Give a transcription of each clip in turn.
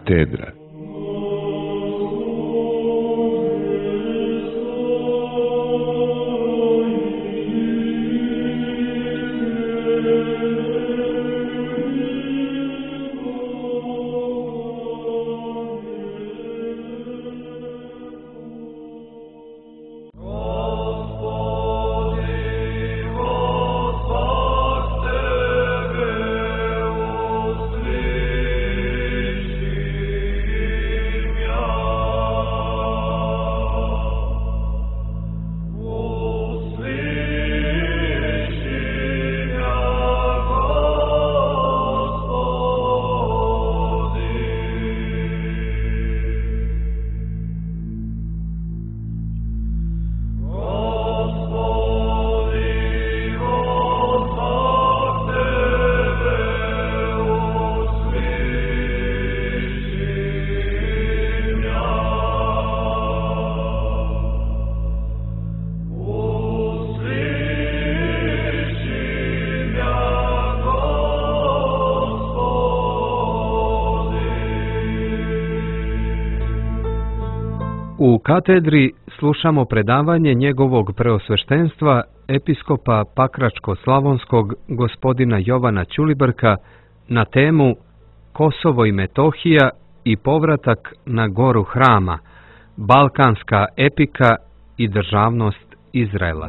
Katedra. U katedri slušamo predavanje njegovog preosveštenstva episkopa Pakračko-slavonskog gospodina Jovana Ćulibrka na temu Kosovo i Metohija i povratak na goru Hrama, balkanska epika i državnost Izraela.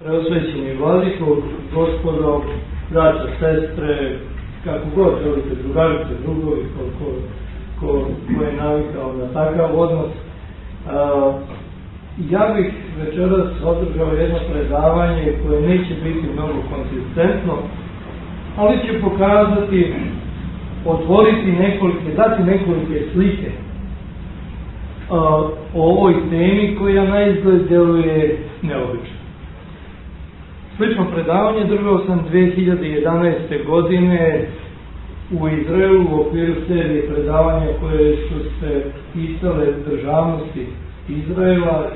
preosvećeni vladiko, gospodo, braća, sestre, kako god želite, drugarice, drugovi, ko je navikao na takav odnos. Ja bih večeras održao jedno predavanje koje neće biti mnogo konsistentno, ali će pokazati, otvoriti dati nekolike slike o ovoj temi koja na izgled djeluje neobično. Slično predavanje držao sam 2011. godine u Izraelu u okviru serije predavanja koje su se ticale državnosti Izraela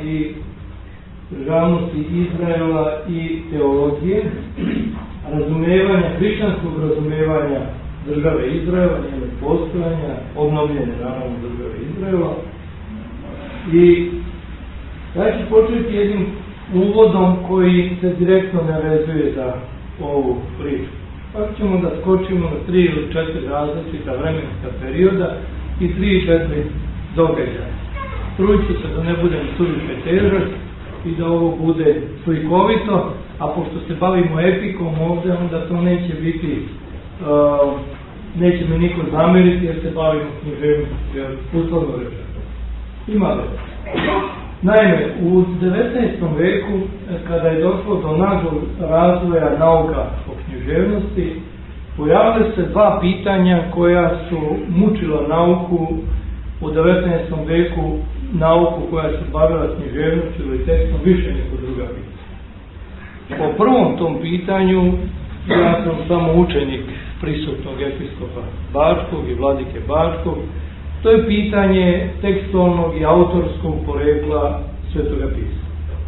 i teologije, hrišćanskog razumevanja države Izraela, njene postojanja, obnovljene naravno države Izraela. I ja ću početi jednim uvodom koji se direktno ne vezuje za ovu priču. Pa ćemo da skočimo na 3 ili 4 različita vremenska perioda i 3 i 4 događaja. Trudit ću se da ne budem suviše težak i da ovo bude slikovito, a pošto se bavimo epikom ovdje, onda to neće biti, neće mi niko zameriti jer se bavimo književnošću, jer uslovno rečeno. Ima veze. Naime, u 19. veku, kada je došlo do naglog razvoja nauka o književnosti, pojavile se 2 pitanja koja su mučila nauku u 19. veku, nauku koja se bavila književnošću ili tekstom više nego druga pitanja. Po prvom tom pitanju, ja sam samo učenik prisutnog episkopa Bačkog i vladike Bačkog, to je pitanje tekstualnog i autorskog porekla Svetoga pisma.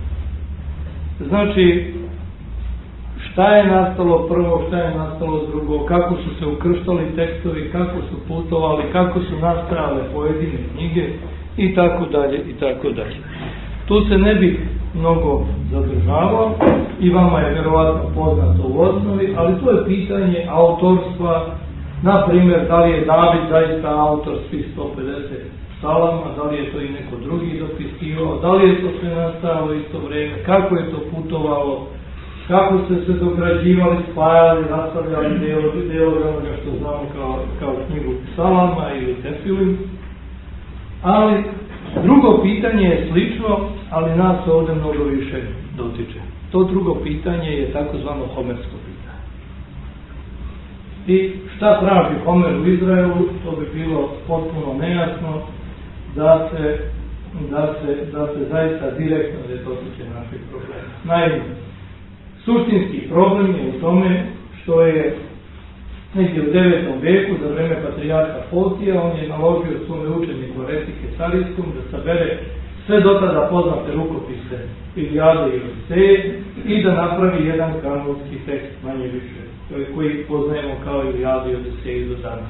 Znači, šta je nastalo prvo, šta je nastalo drugo, kako su se ukrštali tekstovi, kako su putovali, kako su nastajale pojedine knjige i tako dalje i tako dalje. Tu se ne bih mnogo zadržavao i vama je vjerovatno poznato u osnovi, ali to je pitanje autorstva. Na primjer, da li je David zaista autor svih 150 psalama, da li je to i neko drugi dopisivao, da li je to sve nastalo isto vrijeme, kako je to putovalo, kako ste se dograđivali, spajali, nastavljali dijelove onoga što znamo kao knjigu psalama ili tefilim. Ali drugo pitanje je slično, ali nas ovdje mnogo više dotiče. To drugo pitanje je takozvano homersko pitanje. I šta traži Homer u Izraelu, to bi bilo potpuno nejasno da se zaista direktno ne dotiče naših problema. Naime, suštinski problem je u tome što je negdje u 9. veku za vreme patrijarha Fotija, on je naložio svome učeniku Retike Carijskom da sabere sve do tada poznate rukopise Ilijade i Odiseje i da napravi jedan kanonski tekst, manje više, koji poznajemo kao Ilijadu i Odiseju do danas.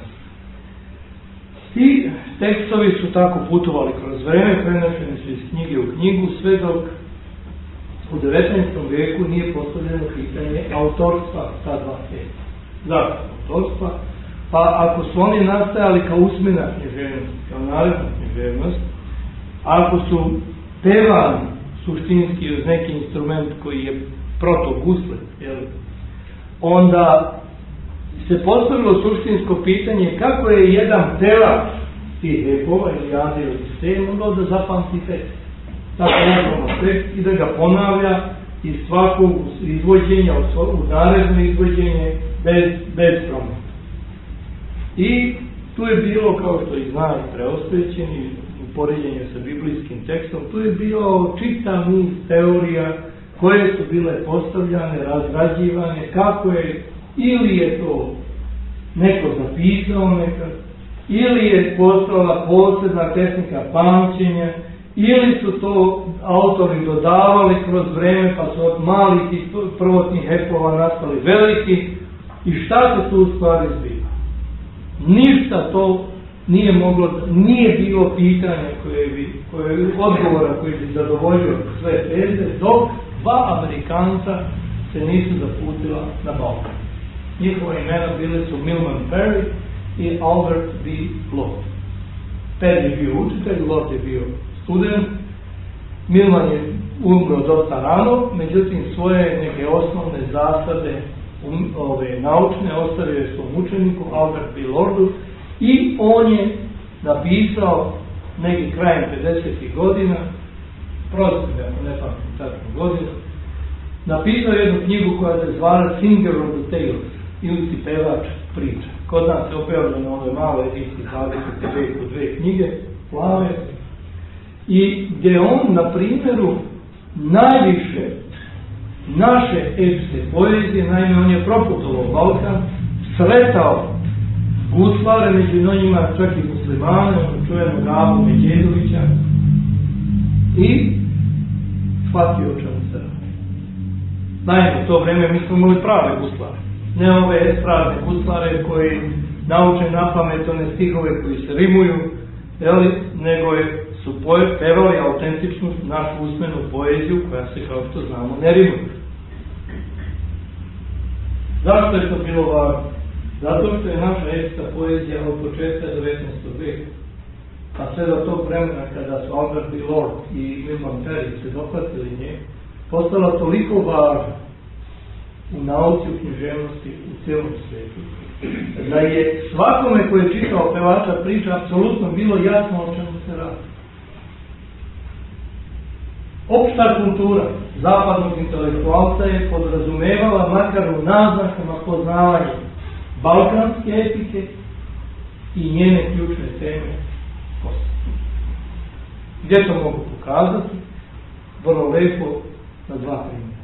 Ti tekstovi su tako putovali kroz vreme, prenošeni su iz knjige u knjigu, sve dok u 19. veku nije postavljeno pitanje autorstva ta 2 teksta. Zašto autorstva? Pa ako su oni nastajali kao usmena književnost, kao naredna književnost, ako su pevani suštinski uz neki instrument koji je protoguslet, onda se postavilo suštinsko pitanje kako je jedan pevač tih epova ili Ilijade ili Odiseje mogao da zapamti tekst. Tako nazvamo tekst i da ga ponavlja iz svakog izvođenja u naredno izvođenje bez promjena. I tu je bilo, kao što i zna preosvećeni u poređenju sa biblijskim tekstom, tu je bilo čitav niz teorija koje su bile postavljane, razrađivane, kako je, ili je to neko zapisao nekad, ili je postala posebna tehnika pamćenja, ili su to autori dodavali kroz vreme, pa su od malih i prvotnih epova nastali veliki. I šta se tu u stvari zbiva? Ništa to nije bilo pitanje odgovora koji bi zadovoljio sve teze, dok 2 Amerikanca se nisu zaputila na Balkan. Njihova imena bile su Milman Parry i Albert B. Lord. Parry je bio učitelj, Lord je bio student. Milman je umro dosta rano, međutim svoje neke osnovne zasade naučne ostavio je svom učeniku Albert B. Lordu i on je napisao neki krajem 50. godina, prostite ako ne pamtim tačnu godinu, napisao jednu knjigu koja se zvala Singer of the Tales, ili ti pevač priča. Kod nas je objavljeno ove male ediciji 22 po 2 knjige, plave, i gdje on na primjeru najviše naše epske poezije, naime on je proputovao Balkan, sretao guslare, među njima čak i muslimane, čujemo Gabu Međedovića, i shvatio o čemu se radi. Naime, u to vreme mi smo imali prave guslare, ne ove estradne guslare koji nauče na pamet one stihove koji se rimuju, nego su pevali autentičnu našu usmenu poeziju koja se, kao što znamo, ne rimuje. Zašto je to bilo važno? Zato što je naša epska poezija od početka 19. veka, a sve do tog vremena kada su Albert B. Lord i Milman Ferry se dohvatili nje, postala toliko važna u nauci, u književnosti, u cijelom svijetu, da je svakome koji je čitao pevača priča apsolutno bilo jasno o čemu se radi. Opšta kultura zapadnog intelektualca je podrazumevala makar u naznakama poznavanja balkanske epike i njene ključne teme poslije. Gdje to mogu pokazati? Vrlo lepo na dva primjera.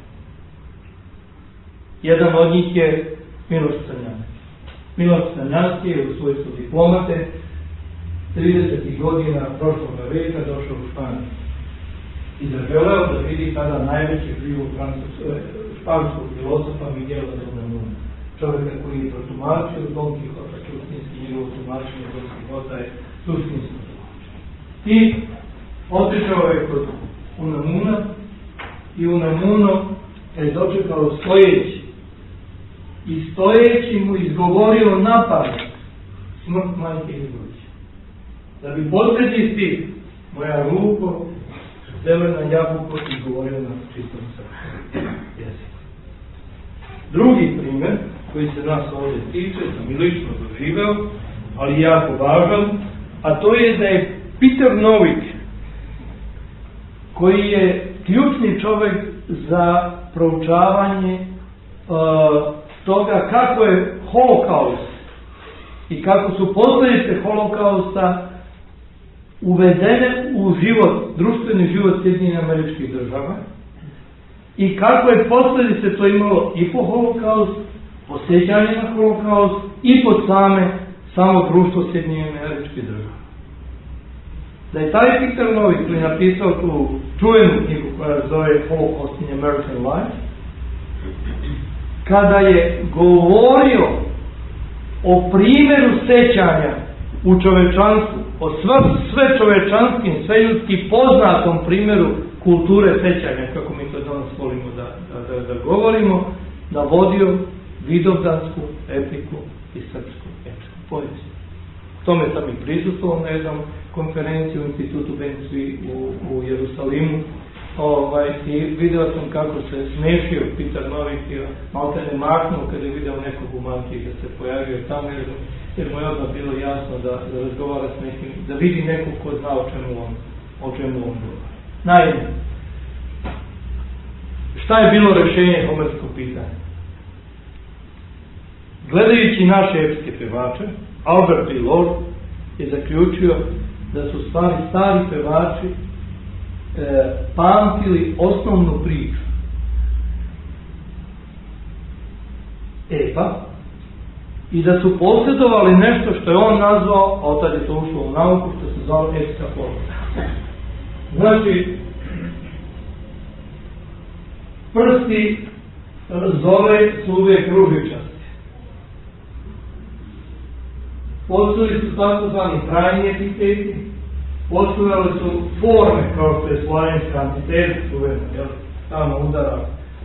Jedan od njih je Miloš Crnjanski. Miloš Crnjanski je u svojstvu diplomate 30. godina prošlog veka došao u Španiju i zaželeo da vidi tada najvećeg živog španskog filozofa Miguela de Unamuno, čovjeka koji je protumačio Don Quixota, suštinski njegovo tumačenje Don Quixota je suštinsko tumačenje. I otišao je kod Unamuna i Unamuno je dočekao stojeći i stojeći mu izgovorio na pamet smrt majke Ljubića. Da bi posljednji stih moja ruko zelena jabuko izgovorio na čistom srpskom jeziku. Drugi primjer koji se nas ovdje tiče, sam i lično doživeo, ali jako važan, a to je da je Peter Novik, koji je ključni čovjek za proučavanje toga kako je holokaust i kako su posljedice holokausta uvedene u život, društveni život Sjedinjenih Američkih Država i kako je posljedice to imalo i po holokaust, po sjećanje na holokaust i po samo društvo Sjedinjenih Američkih Država. Da je taj Peter Novik koji je napisao tu čuvenu knjigu koja zove Holocaust in American Life, kada je govorio o primjeru sećanja u čovečanstvu, o sve čovečanskim, sve ljudski poznatom primjeru kulture sećanja, kako mi to danas volimo da govorimo, navodio vidovdansku epiku i srpsku epsku poeziju. Tome sam i prisustvovao na jednom konferenciju u Institutu Benci u Jerusalimu i vidio sam kako se smešio Peter Novik i malo te ne maknuo kada je video nekog u mantiji da se pojavio tamo, jer mu je odmah bilo jasno da razgovara s nekim, da vidi nekog ko zna o čemu on govori. Naime, šta je bilo rješenje homerskog pitanja? Gledajući naše epske pevače, Albert B. Lord je zaključio da su stari pevači pamtili osnovnu priču epa i da su posjedovali nešto što je on nazvao, a od tada je to ušlo u nauku, što se zove epska poezija. Znači, prsti zove su uvijek ružičasti. Postojali su tako zvani trajni epiteti, postojali su forme kao što je slavenska antiteza, tamo udara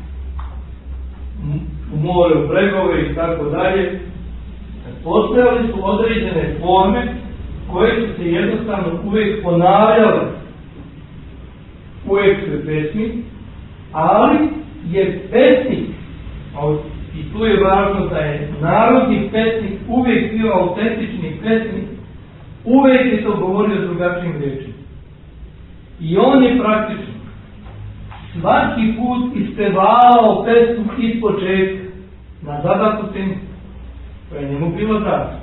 u more, u bregove i tako dalje. Postojali su određene forme koje su se jednostavno uvijek ponavljale u epskoj pesmi, ali je pesnik, i tu je važno da je narodni pesnik uvijek bio autentični pesnik, uvijek je to govorio drugačijim rečima. I on je praktično svaki put ispevao pesmu iz početka na zadatu temu koja je njemu bila dana.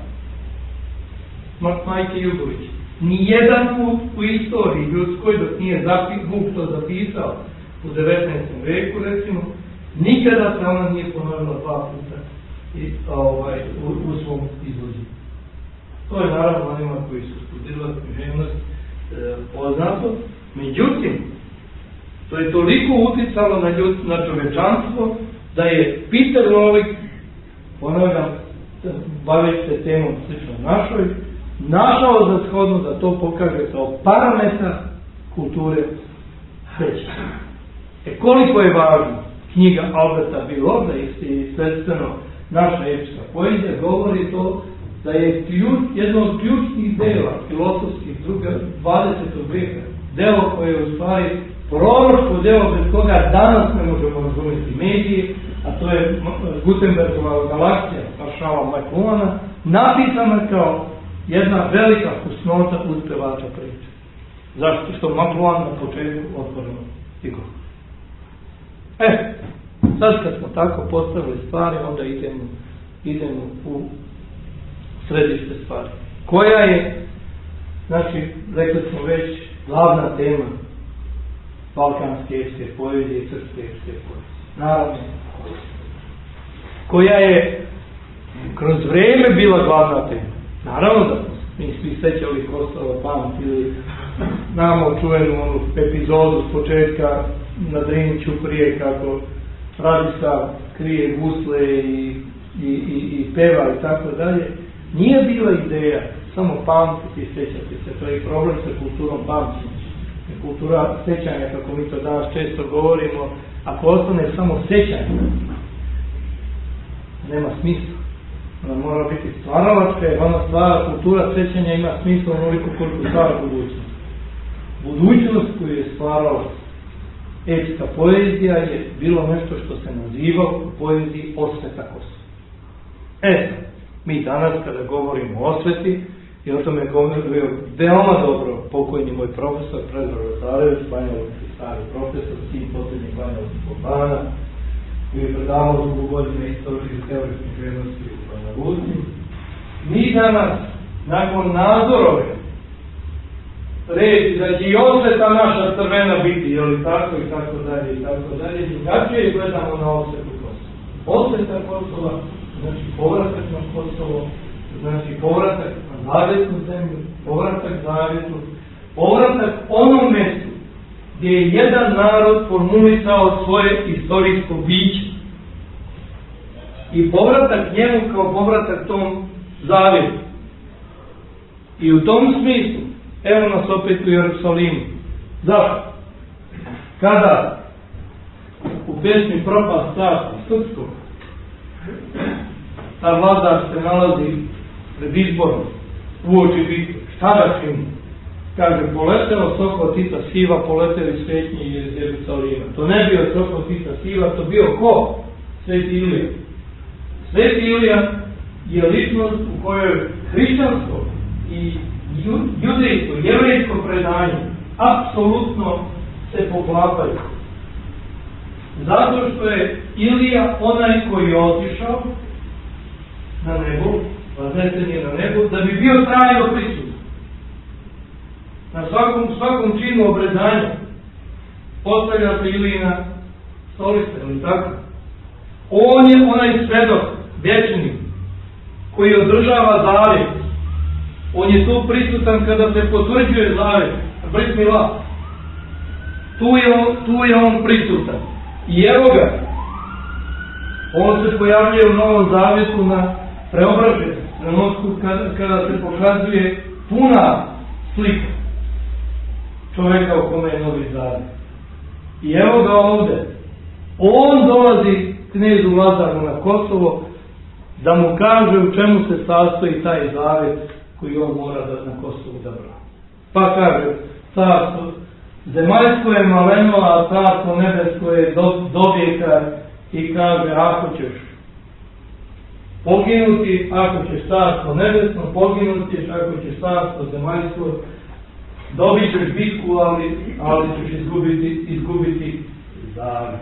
Majke Jugović. Nijedan put u istoriji ljudskoj, dok nije Vuk to zapisao u 19. veku, recimo, nikada se ona nije ponovila 2 puta u svom izvođenju. To je naravno onima koji su studirali književnost poznato. Međutim, to je toliko uticalo na čovečanstvo da je Peter Lolik, ponavljam, baveći se temom slično našoj, našao za shodno da to pokaže kao parametar kulture sećanja. Koliko je važno knjiga Alberta Bilorda i svedstveno naša epska poezija govori to da je jedno od ključnih dela filosofskih 20. veka, delo koje je u stvari proročko delo bez koga danas ne možemo razumjeti medije, a to je Gutenbergova galaksija Maršala McLuhana, napisana kao jedna velika fusnota uspevača priče. Zašto? Što McLuhan na početku otvoreno stigo. Sad kad smo tako postavili stvari, onda idemo u središte stvari. Koja je, znači, rekli smo već, glavna tema balkanske epske poezije i srpske epske poezije. Naravno, koja je kroz vrijeme bila glavna tema. Naravno da mi svi sećali Kosovo, pamtili, znamo čuvenu onu epizodu s početka na Driniću prije kako Radislav krije gusle i peva i tako dalje. Nije bila ideja samo pamtiti i sećati se, to je problem sa kulturom pamćenja. Kultura sećanja, kako mi to danas često govorimo, ako ostane samo sećanje, nema smisla. Ona mora biti stvaralačka, jer ona stvara, kultura sećanja ima smisla onoliko koliko stvara budućnost. Budućnost koju je stvarala epska poezija je bilo nešto što se nazivalo u poeziji osveta Kosova. Mi danas kada govorimo o osveti, i o tome govorio veoma dobro pokojni moj profesor Predrag Rosarević, banjalučki stari profesor, sin posljednjeg banjalučkog Bobana, koji je predavao zbog godine istorije i teoretske književnosti u Banja Luci. Mi danas, nakon Nazorove reći da će i osveta naša crvena biti, je li tako i tako dalje, drugačije gledamo na osvetu Kosova. Osveta Kosova, znači povratak na Kosovo, znači povratak na zavjetnu zemlju, povratak zavjetu, povratak onom mjestu gdje je jedan narod formulisao svoje istorijsko biće i povratak njemu kao povratak tom zavjetu. I u tom smislu, evo nas opet u Jerusalimu. Zašto? Kada u pesmi Propast carstva srpskog ta vladar se nalazi pred izborom uoči bitke, šta da čini? Kaže, poletelo soko Tita Siva, poleteli svetnji iz Jerusalima. To ne bio soko Tita Siva, to bio ko? Sveti Ilija. Sveti Ilija je ličnost u kojoj hrišćanstvo i judejsko, jevrejsko predanje apsolutno se poklapaju. Zato što je Ilija onaj koji je otišao na nebo, vaznesen je na nebo, da bi bio trajno prisutan. Na svakom činu obredanja postavlja se Ilijina stolica, ili tako? On je onaj svedok, vječni, koji održava zavjet. On je tu prisutan kada se potvrđuje zavjet, brit mila. Tu je on prisutan. I evo ga, on se pojavljuje u Novom zavjetu na preobraženju, trenutku kada se pokazuje puna slika čovjeka u kome je Novi zavjet. I evo ga ovdje, on dolazi knezu Lazaru na Kosovo da mu kaže u čemu se sastoji taj zavjet koji on mora da na Kosovu da brani. Pa kaže, carstvo Zemaljsko je maleno, a carstvo nebesko je dobijeka i kaže, ako ćeš poginuti, ako ćeš carstvo nebesno, poginuti, ako ćeš carstvo zemaljsko, dobit ćeš bitku, ali ćeš izgubiti zavet.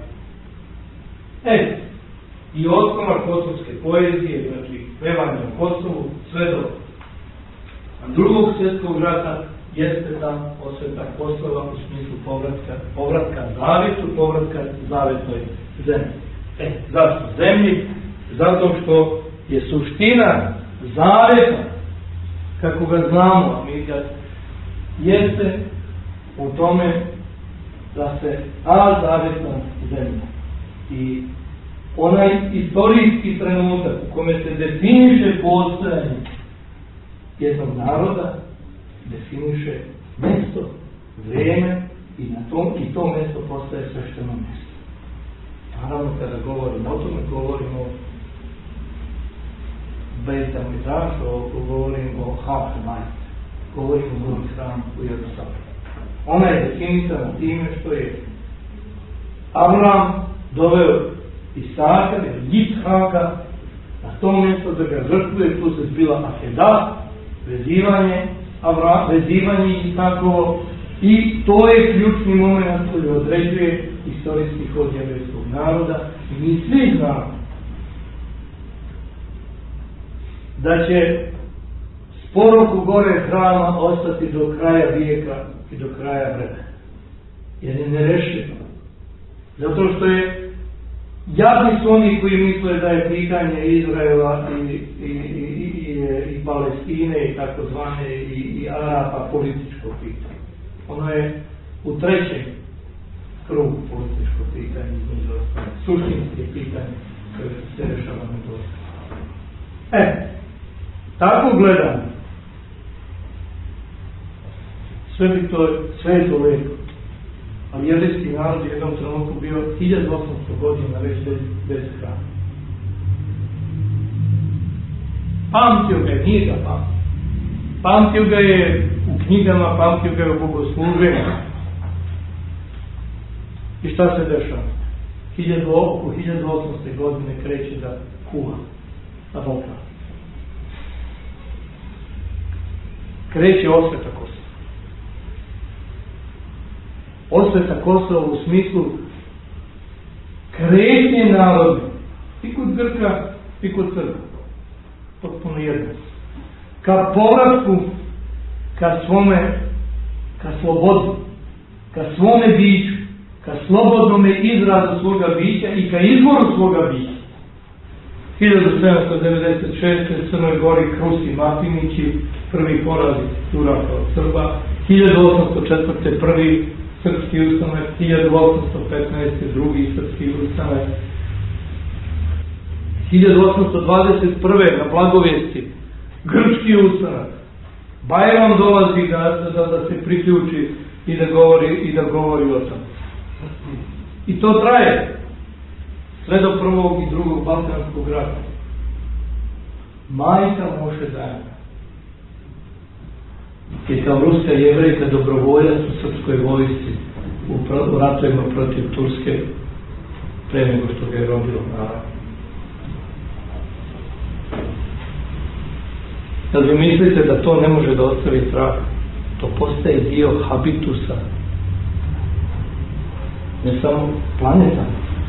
I osnova kosovske poezije, znači pevanje o Kosovu, sve do Drugog svjetskog rata, jeste ta osveta Kosova u smislu povratka zavetu, povratka zavetnoj zemlji. Zašto zemlji? Zato što je suština zaveta, kako ga znamo, a mi ga jeste u tome da se zavetna zemlja i onaj istorijski trenutak u kome se definiše postojanje jednog naroda, definiše mjesto, vrijeme i to mjesto postaje svešteno mjesto. Naravno, kada govorimo o tome, govorimo o Bejta Midrašu, govorimo o Hafemajt, govorimo o Novi hram u Jerusalimu. Ona je definisana time što je Avram doveo Isaka, Yitzhaka, na to mjesto da ga žrtvuje, tu se zbila Akedah, vezivanje Isakovo, i to je ključni moment koji određuje istorijski hod jevrejskog naroda. I mi svi znamo da će spor oko gore hrama ostati do kraja vijeka i do kraja vremena. Jer je nerešivo. Zato što je jadni su oni koji misle da je pitanje Izraela i Palestine i takozvane i Arapa političko pitanje. Ono je u trećem krugu političko pitanje, suštinske pitanje koje se rešava na to. Tako gledam. Sve je to lepo. Ali jevrejski narod je u jednom trenutku bio 1800 godina već bez hrana. Pamtio ga je, nije ga pamtio. Pamtio ga je u knjigama, pamtio ga je u bogosluženju. I šta se dešava? Oko 1800 godine kreće da kuha na Balkanu. Kreće osveta Kosova. Osveta Kosova u smislu kretnje naroda. I kod Grka, i kod Srba. Potpuno jedno. Ka povratku, ka slobodi, ka svome biću, ka slobodnome izrazu svoga bića i ka izvoru svoga bića. 1796. u Crnoj Gori Krusi Matinići, prvi poraz Turaka od Srba, 1804. prvi srpski ustanak, 1815. drugi srpski ustanak, 1821. na Blagovijesti grčki ustanak. Bajram dolazi da se priključi i da govori o tome. I to traje sve do prvog i drugog balkanskog rata. Majka Moše Dajana je kao ruska jevrejka dobrovoljac u srpskoj vojsci u ratovima protiv Turske pre nego što ga je rodilo, naravno. Kad vi mislite da to ne može da ostavi trag, to postaje dio habitusa, ne samo planeta.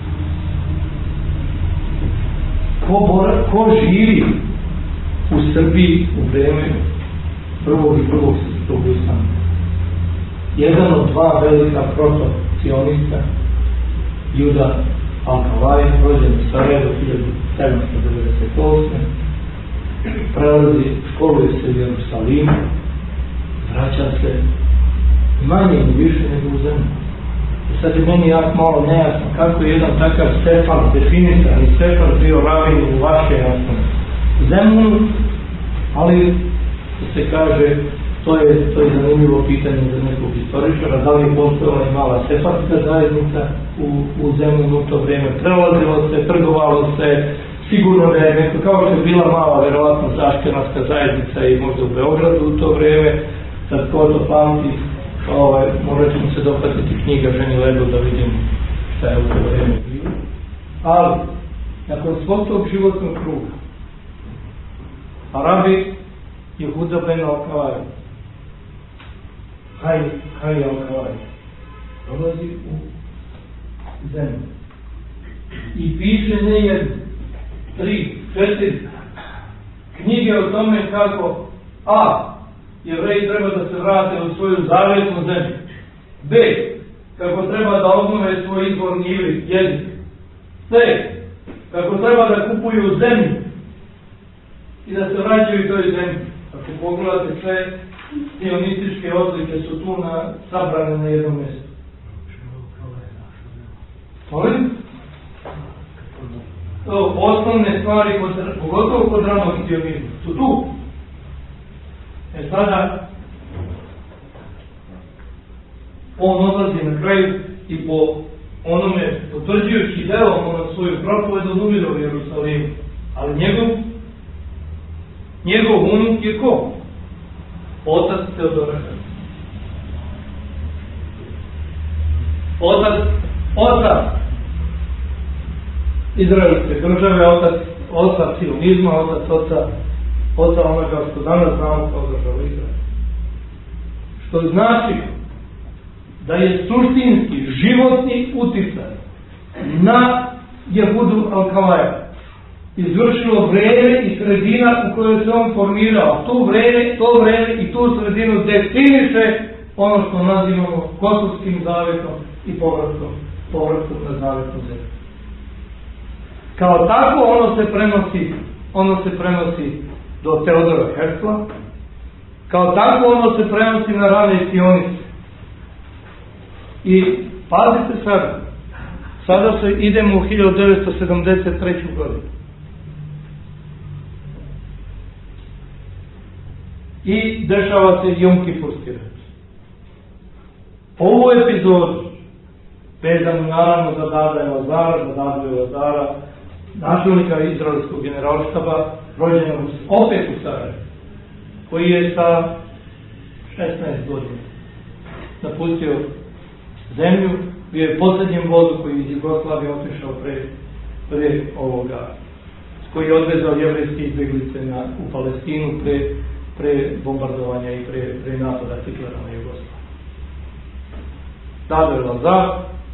Ko živi u Srbiji u vreme prvog i drugog svjetskog ustana? Jedan od dva velika proto-cionista, Juda Alkalaj, rođen u Sarajevu 1798. prelazi, školuje se u Jerusalimu, vraća se manje i više nego u zemlju. I sad je meni malo nejasno kako je jedan takav Stefan definisan i Stefan bio ravin u vaše jasno zemlju, ali se kaže, to je zanimljivo pitanje za nekog istoričara, da li je postojala i mala sefarska zajednica u zemlju u to vrijeme, prelazilo se, trgovalo se, sigurno da je neko, kao što je bila mala verovatno aškenatska zajednica i možda u Beogradu u to vrijeme, sad ko to pamti, Morat ćemo se dohvatiti knjiga Ženi ledu da vidimo šta je u to vreme bilo. Ali, nakon svog tog životnog kruga, Arabi Jehuda ben Al-Kawai, Kaj Al-Kawai, dolazi u zemlju i piše ne jednu, 3, 4 knjige o tome kako Jevreji treba da se vrate u svoju zavjetnu zemlju, B, kako treba da obnove svoj izvorni jezik, C, kako treba da kupuju zemlju i da se vraćaju toj zemlji. Ako pogledate sve sionističke odlike su tu sabrane na jednom mjestu. Molim? Osnovne stvari, pogotovo kod ranog sionizma, su tu. Sada on odlazi na kraju i po onome potvrđujući delom na svoju propoved odumire u Jerusalimu. Ali njegov unuk je ko? Otac Teodora. Otac izraelske države, otac sionizma, otac onoga što danas znamo kao državu Izrael. Što znači da je suštinski životni uticaj na Jehudu Al-Kawaja izvršilo vreme i sredina u kojoj se on formirao. To vreme i tu sredinu definiše ono što nazivamo Kosovskim zavjetom i povratkom na zavjetnu zemlju. Kao tako ono se prenosi do Teodora Herzla, kao tako ono se prenosi na rane sioniste. I pazite sada idemo u 1973. godinu. I dešava se Jom Kipurski rat. Ovu epizodu, vezanu naravno za Dadu Elazara, načelnika izraelskog generalštaba, rođenog opet u Sarajevu, koji je sa 16 godina napustio zemlju, bio je posljednjem vodu koji iz Jugoslavije otišao pre ovoga, koji je odvezao jevrejske izbjeglice u Palestinu pre bombardovanja i pre napada Hitlera na Jugoslaviju. Dado Elazar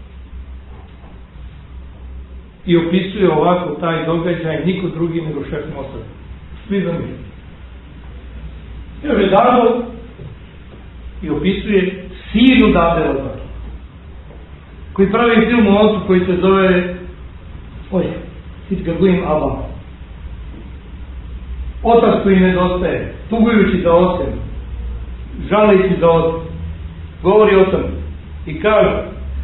i opisuje ovako taj događaj niko drugi nego šef Mossada. Svi zamišljaju. Još je Dado i opisuje sinu Dade Elazara, koji pravi film o ocu koji se zove Hitgarguim Abba. Otac koji nedostaje, tugujući za ocem, žaleći za ocem, govori o tome i kaže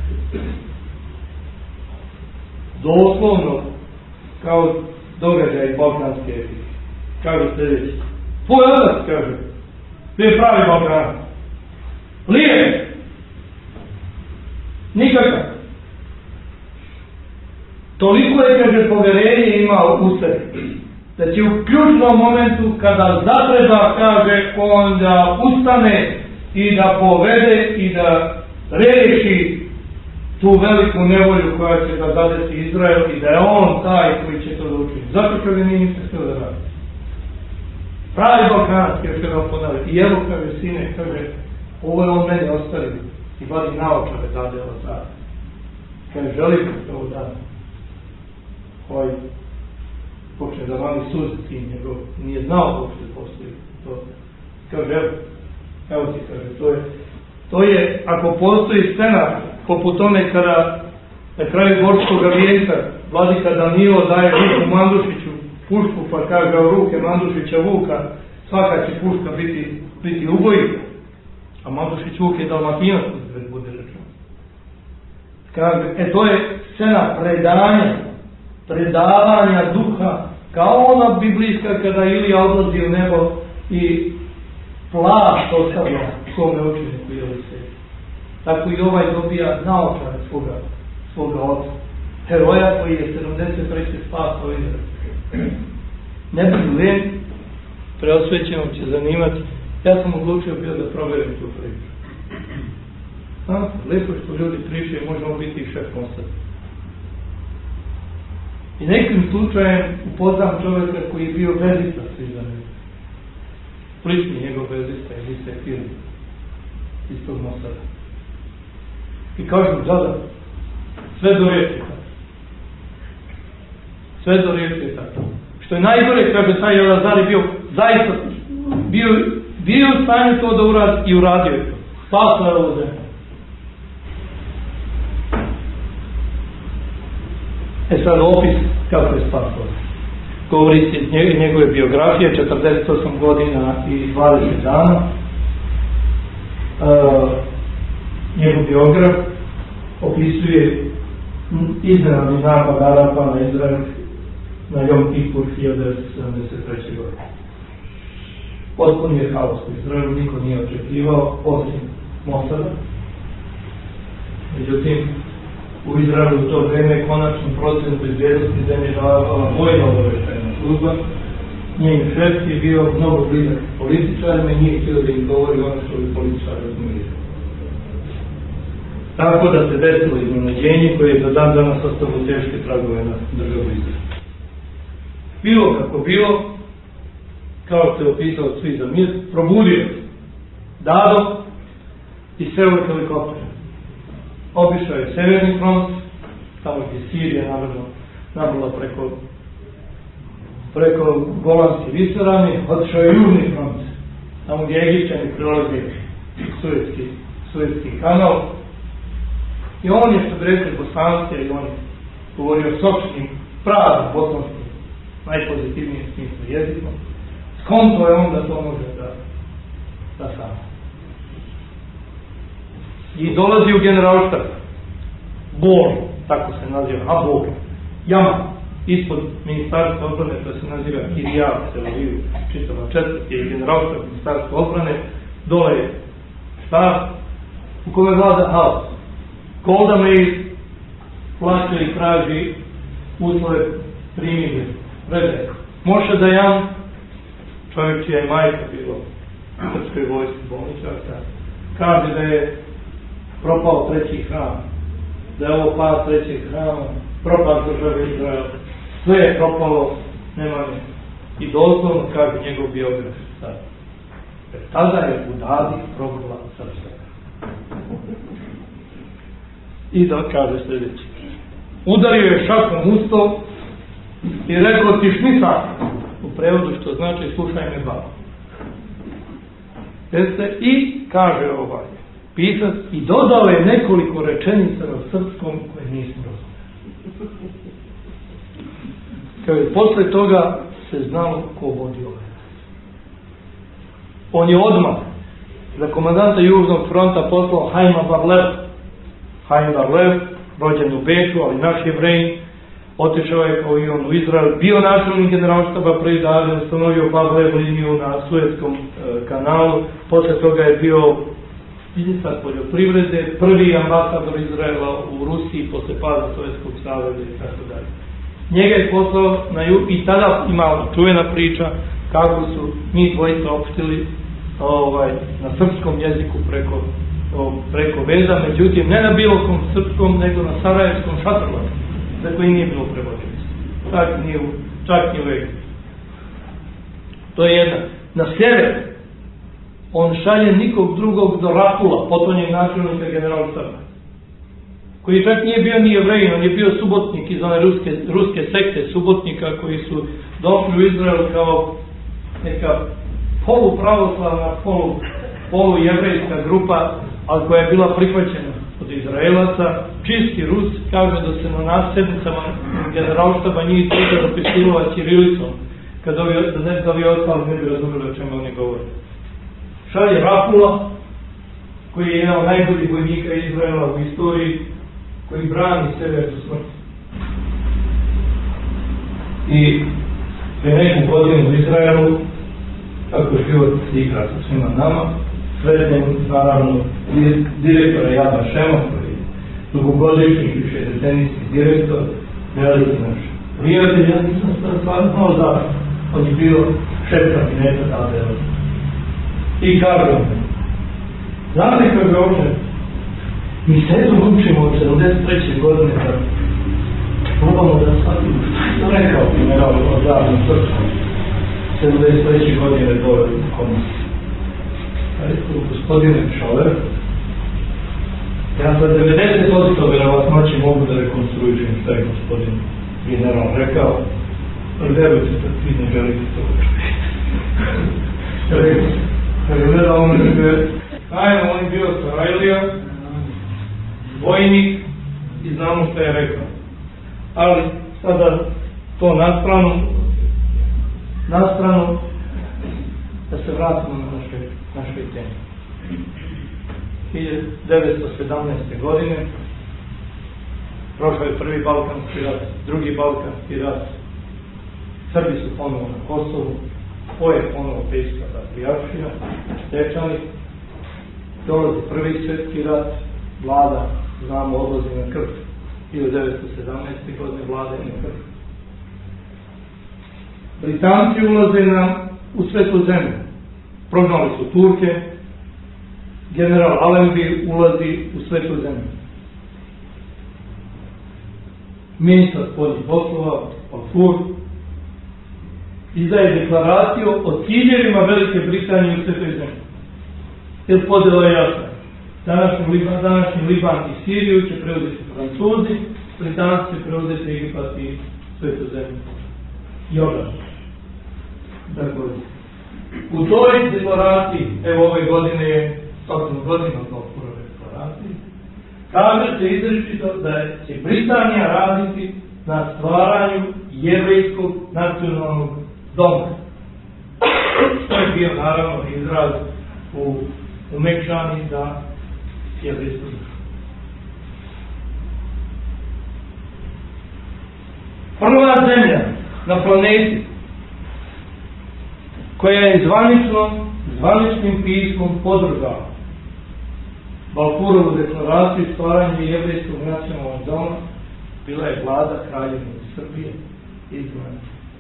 doslovno kao događaj balkanske etike. Kaže sljedeći. Tvoj otac, kaže, bio je pravi Balkan. Lijep. Nikakav. Toliko je, kaže, poverenje imao u sebi, da će u ključnom momentu kada zatreba, kaže, on da ustane i da povede i da reši tu veliku nevolju koja će da zadesi Izrael i da je on taj koji će to da učini. Zato što ga nije ništa htio da radi. Pravi balkanski, još jednom ponavljati. I evo, kaže, sine, kaže, ovo je on meni ostavio i vadi naočare Dade Elazara. Kaže, želim da ovo dana. Koji počne da vani suze sin njegov, nije znao kako se postoji to. Kaže, evo ti, kaže, to je, ako postoji scena poput one kada na kraju Gorskog vijenca vladika Danilo daje Vuku Mandušiću pušku, pa kaže u ruke Mandušića Vuka, svaka će puška biti ubojita, a Mandušić Vuk je Dalmatinac, bude rečeno. Kaže, to je scena predavanja duha, kao ona biblijska kada Ilija odlazi u nebo i plašt ostavlja svome učeniku Eliseju. Tako i ovaj dobija naočare svoga oca, heroja koji je 73. spasao Izrael. Ne bi len, preosvećenog će zanimati, ja sam odlučio bio da proverim tu priču. Lepo što ljudi pričaju, možemo biti i šef Mosada. I nekim slučajem upoznam čovjeka koji je bio vezista s Izraelom. Slični njegov vezista iz iste firme, iz tog Mosada. I kažem, da, sve do riječi tako. Sve do riječi tako. Što je najgore, kaže taj Elazar je bio zaista, bio u stanju to da uradi i uradio je to. Spasao je ovo zemlju. Sad opis kako je spasao. Govori se iz njegove biografije, 48 godina i 20 dana. Njegov biograf opisuje iznenadni napad Arapa na Izrael na Jom Kipur 1973. godine. Potpuni je haos u Izraelu, niko nije očekivao, osim Mosada. Međutim, u Izraelu u to vreme konačnu procenu bezbjednosti zemlje davala vojna obavještajna služba. Njen šef je bio mnogo blizak političarima i nije htio da im govori ono što bi političar razumije. Tako da se desilo iznenađenje koje je do dan danas ostavilo teške tragove na državu Izraelu. Bilo kako bilo, kao što je opisao svi za mir, probudio Dado i sve ove helikoptere. Obišao je severni front, tamo gdje Sirija nabrala preko Golanske visoravni, otišao je južni front, tamo gdje Egipćani prolazi Suetski kanal. I on je, što bi rekli bosanske, i on je govorio sopštvenim, pravim bosanskim, najpozitivnijim smislu jezikom. Skonto je on da to može da sam. I dolazi u generalštab. Bor, tako se naziva, Bor, jama, ispod ministarstva odbrane, to se naziva Kirijat, se naziva čitava četvrti, je generalštab ministarstva odbrane, dole je štab, u kome vlada haos. Golda Meir plaća i traži uslove primjene, predaje. Moše Dajan, čovjek čija je majka bila u srpskoj vojski bolničarka, kaže da je propao treći hram, da je ovo pad trećeg hrama, propad države Izrael, sve je propalo, nema ne. I doslovno kaže njegov biograf. Tada je u Dadi probala srpska. I da kaže sljedeće. Udario je šakom u sto i rekao ti šmica, u prevodu što znači slušaj me babo. I kaže ovaj pisac i dodao je nekoliko rečenica na srpskom koje nismo razumeli. Kao je posle toga se znalo ko vodi ovaj. On je odmah za komandanta Južnog fronta poslao Haima Barlev. Haim Barlev, rođen u Beču, ali naš Jevrej, otišao je kao i on u Izrael, bio načelnik generalštaba pre Dade, ustanovio Barlev liniju na Suetskom kanalu, posle toga je bio ministar poljoprivrede, prvi ambasador Izraela u Rusiji posle pada Sovjetskog saveza i tako dalje. Njega je poslao na jug i tada imala čuvena priča kako su njih dvojica opštili na srpskom jeziku preko veza, međutim ne na bilo kom srpskom, nego na sarajevskom šatrvačkom, za koji nije bilo prevođenje. Čak ni u Egiptu. To je jedna. Na sjever on šalje nikog drugog do Rapula, potonjeg načelnika generalštaba, koji čak nije bio ni Jevrej, on je bio subotnik iz one ruske sekte subotnika koji su došli u Izrael kao neka polupravoslavna, polujevrejska grupa, ali koja je bila prihvaćena od Izraelaca. Čisti Rus, kaže da se na nasednicama generalštaba njih treba dopisivova ćirilicom, kad ovi ostali ne bi razumeli o čemu oni govore. Šalje Rapula, koji je jedan od najboljih vojnika Izraela u istoriji, koji brani sebe do smrti. I pre neku godinu u Izraelu, kako život igra sa svima nama, sretnem naravno direktora Jada Šema, koji je dugogodišnji višedecenijski direktor, veliki naš prijatelj. Ja nisam stvarno znao zašto. On je bio šef kabineta tada. I kažem, znate kako je ovdje, Mi se jedno učimo od 73. godine kad probamo da shvatimo što je rekao general od Davnom Srpskom 73. godine dole u komisiji. Rekao, gospodine Šoler, ja za 90% verovatnoći mogu da rekonstruišem što je gospodin general rekao, ali verujte da vi ne želite to učiniti. Rekao, on je bio Sarajlija, vojnik i znamo što je rekao. Ali sada to na stranu, da se vratimo na našoj temi. 1917. godine prošao je prvi Balkanski rat, drugi Balkanski rat, Srbi su ponovo na Kosovu, je ponovo Pejska patrijaršija, Stečani, dolazi prvi svjetski rat, vlada, znamo, odlazi na Krf, 1917. godine vlada je na Krf. Britanci ulaze u svetu zemlju, prognali su Turke, general Allenby ulazi u svetu zemlju. Ministar spoljnih poslova, Balfour, izdaje deklaraciju o ciljevima Velike Britanije u svetoj zemlji. Jer podjela je jasna. Današnji Liban i Siriju će preuzeti Francuzi, Britanci će preuzeti Egipat i svetu zemlju. I obratno. Dakle, u toj deklaraciji, evo ove godine je 100 godina od Balfourove deklaraciji, kaže se izričito da će Britanija raditi na stvaranju jevrejskog nacionalnog doma. Što je bio naravno izraz u Mekšani za jevrejsku državu. Prva zemlja na planeti koja je zvaničnim pismom podržala Balfourovu deklaraciju stvaranje jevrejskog nacionalnog doma bila je vlada Kraljevine Srbije izdvojena.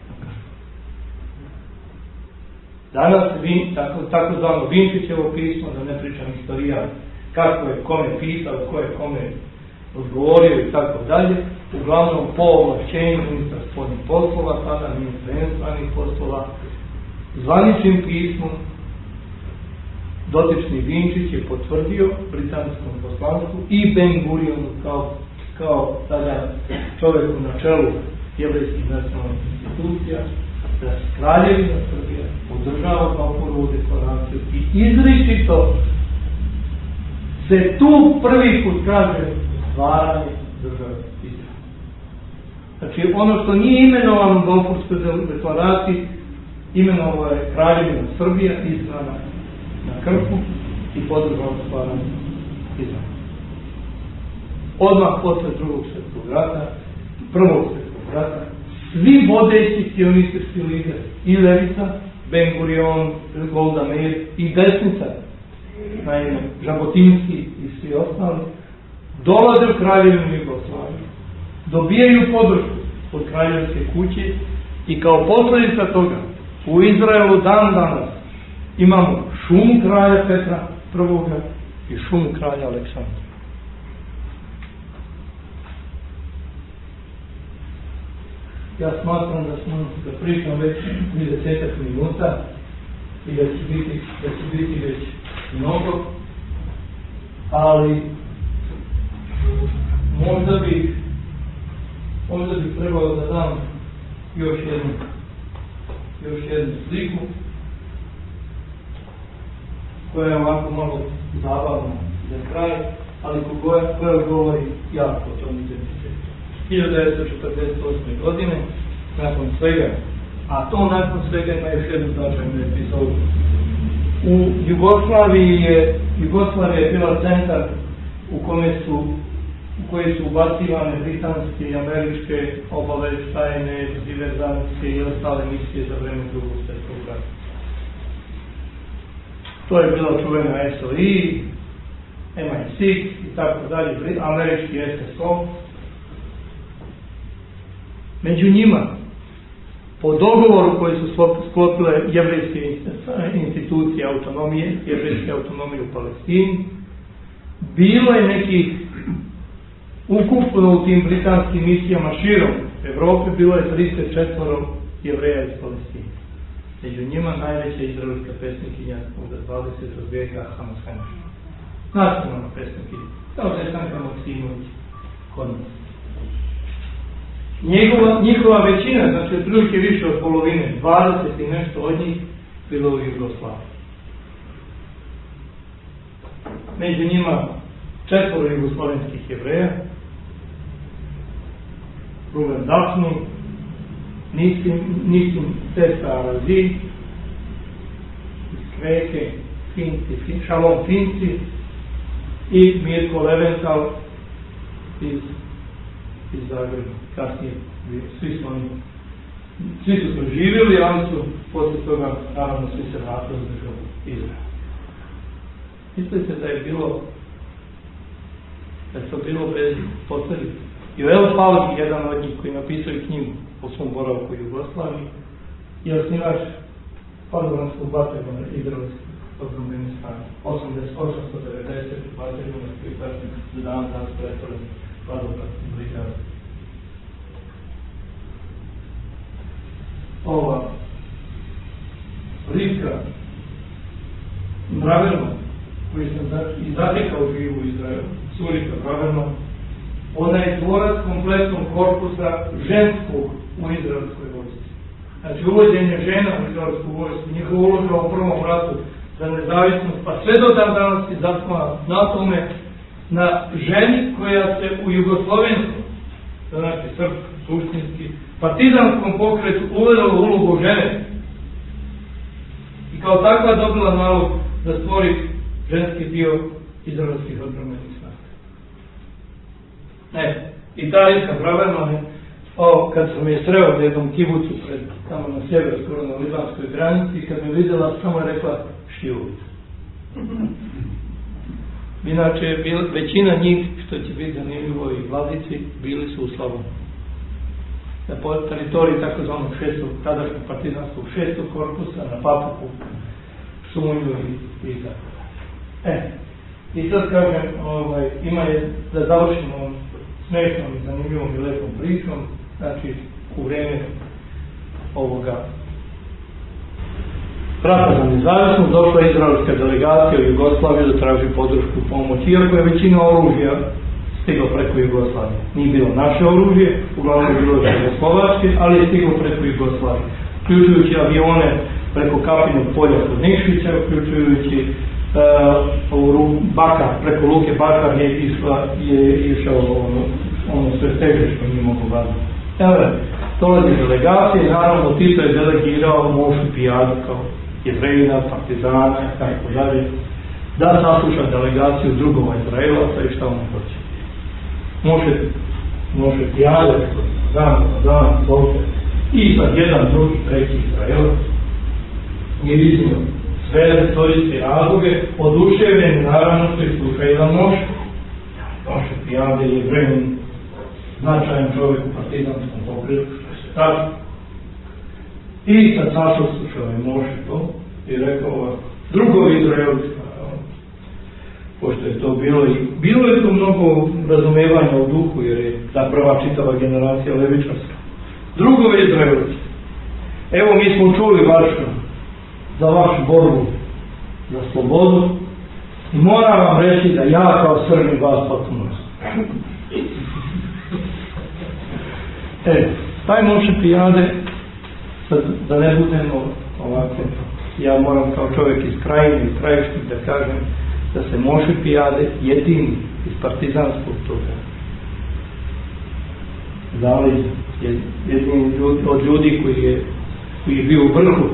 Danas tako zvano Vinčićevo pismo, da ne pričam istorija kako je kome pisao, ko je kome odgovorio i tako dalje, uglavnom po ovlašćenju ministra spoljnih poslova, tada ministra inostranih poslova, zvaničnim pismom dotični Vinčić je potvrdio britanskom poslanstvu i Ben Gurionu kao tada čovjeku na čelu jevrejskih nacionalnih institucija, da Kraljevina Srbija podržava Balfourovu deklaraciju i izričito se tu prvi put kaže stvaranje države Izraela. Znači ono što nije imenovano u Balfourskoj deklaraciji, imenovano je Kraljevina Srbija izdvana na Krfu i podržava stvaranje Izraela. Odmah posle drugog svjetskog rata, prvog svjetskog rata, svi vodeći sionistički lideri, i levica, Ben Gurion, Golda Meir i desnica, naime Žabotinski i svi ostali, dolaze u Kraljevinu Jugoslaviju, dobijaju podršku od kraljevske kuće i kao posljedica toga u Izraelu dan danas imamo šum kralja Petra I i šum kralja Aleksandra. Ja smatram da pričam već 30 minuta i da će biti već mnogo, ali možda bi trebalo da dam još jednu sliku koja je ovako malo zabavna za kraj, ali koja govori jako o tom identitetu. 1948. godine, nakon svega, a to nakon svega ima još jednu značajnu epizodu. U Jugoslavija je bila centar u koje su ubacivane britanske i američke obaveštajne, diverzantske i ostale misije za vreme drugog svjetskog rata. To je bila čuvena SOI, MI6 i tako dalje, američki SSO. Među njima, po dogovoru koji su sklopile jevrejske institucije autonomije, jevrejske autonomije u Palestini, bilo je nekih ukupno u tim britanskim misijama širom Evrope, bilo je 34 Jevreja iz Palestine. Među njima najveća izraelska pesnikinja od 20. vijeka Hana Senoš. Nacionalna pesnikinja, kao Desanka Maksimović kod nas. Njihova većina, znači otprilike više od polovine, 20 i nešto od njih, bilo u Jugoslaviji. Među njima 4 jugoslovenskih Jevreja, Ruben Dafnu, Nisim Testa Arazi, iz Kveke, Šalom Finci i Mirko Leventhal iz Zagreba. Kasnije, svi su živjeli, ali su posle toga, naravno, svi se vratili u državu Izraela. Mislite da je to bilo bez posledica. Joel Palgi, jedan od njih koji napisao i knjigu o svom boravku u Jugoslaviji, je osnivač Padoranskog bataljona izraelskog odbrambenih snaga. 890 bataljona koji kasnije za dan pretvoren Padoranskom brigadu. Ova Rivka Braverman, koji sam i zatekao živu u Izraelu, Surika Braverman, ona je tvorac kompletnog korpusa ženskog u izraelskoj vojsci. Znači, uvođenje žena u izraelsku vojsku, njihova uloga u prvom ratu za nezavisnost, pa sve do dan danas je zasnovana na tome, na ženi koja se u jugoslovenskom, znači srpskom, suštinski, partizanskom pokretu uvedala ulogu žene i kao takva dobila nalog da stvori ženski dio izraelskih odbrambenih snaga. I ta Rivka Braverman, kad sam je sreo u jednom kibucu tamo na sjeveru, skoro na libanskoj granici, kad me vidjela, samo je rekla šijut. Inače, većina njih, što će biti zanimljivo i vladici, bili su u Slavoniji. Na teritoriji takozvanog tadašnjeg partizanskog 6. korpusa, na Papuku, Sunju i tako. I sad kažem, ima je, da završimo smešnom i zanimljivom i lepom pričom, znači u vreme ovoga rata za nezavisnost došla izraelska delegacija u Jugoslaviju da traži podršku pomoći, iako je većina oružja stiglo preko Jugoslavije. Nije bilo naše oružje, uglavnom je bilo Jugoslovačke, ali je stiglo preko Jugoslavije. Uključujući avione preko Kapinog polja kod Nikšića, uključujući preko Luke Bakar je išao ono sve teže što nije mogu vaziti. Dolazi delegacija i naravno Tito je delegirao Mošu Pijadu kao Jevrejina, partizana i tako dalje, da sasluša delegaciju drugova Izraelaca i šta on hoće. Može Pijade, dan, i sad jedan, drugi, treći Izraelac je iznio sve historijske razloge, oduševljeni naravno što je slušao jedan Moše Pijade je Jevrein, značajan čovjek u partizanskom pokretu, što se tako. I sad saslušao je Moše to i rekao drugovi Izraelci, pošto je to bilo je to mnogo razumevanja u duhu, jer je ta prva čitava generacija levičarska. Drugovi Izraelci, evo mi smo čuli za vašu borbu za slobodu i moram vam reći da ja kao Srbin vas potpuno. Taj Moše Pijade, da ne budemo ovako, ja moram kao čovjek iz Krajine, iz Krajišnih da kažem da se Moše Pijade jedini iz partizanskog toga zaliđa, jedini od ljudi koji je bio u vrhu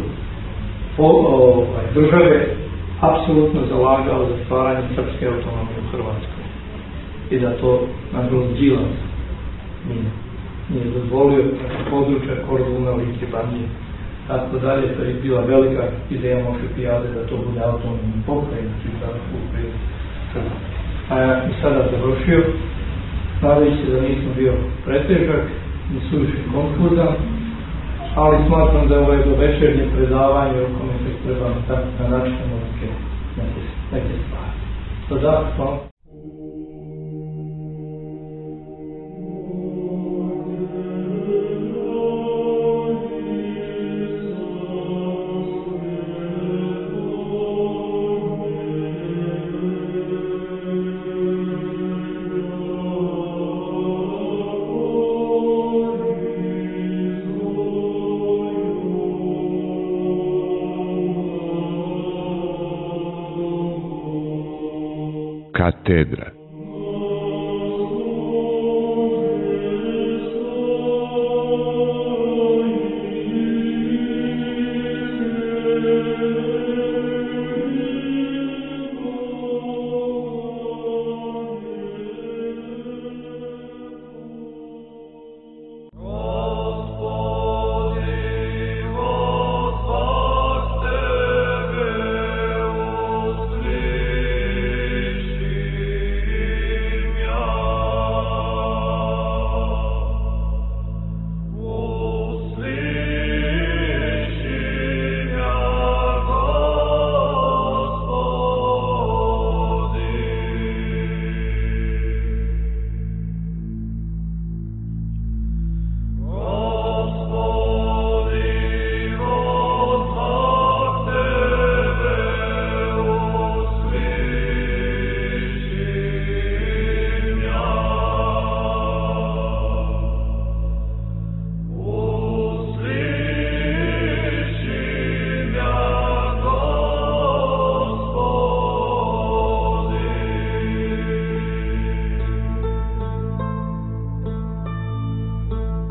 države, apsolutno zalagao za stvaranje srpske autonomije u Hrvatskoj. I da to, nažalost, Đilas nije dozvolio na područja Korduna, Like, Banije, tako dalje. To je bila velika ideja Moše Pijade da to bude autonomni pokraj, znači i sada završio, nadajući da nisam bio pretežak, ni suviše konfuzan, ali smatram da je ovo jedno večernje predavanje o kome se treba na način neke stvari. To da, hvala.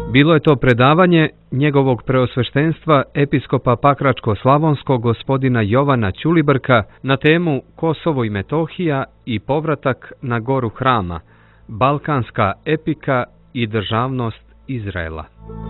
Bilo je to predavanje njegovog preosveštenstva episkopa Pakračko-slavonskog gospodina Jovana Ćulibrka na temu Kosovo i Metohija i povratak na goru Hrama, balkanska epika i državnost Izraela.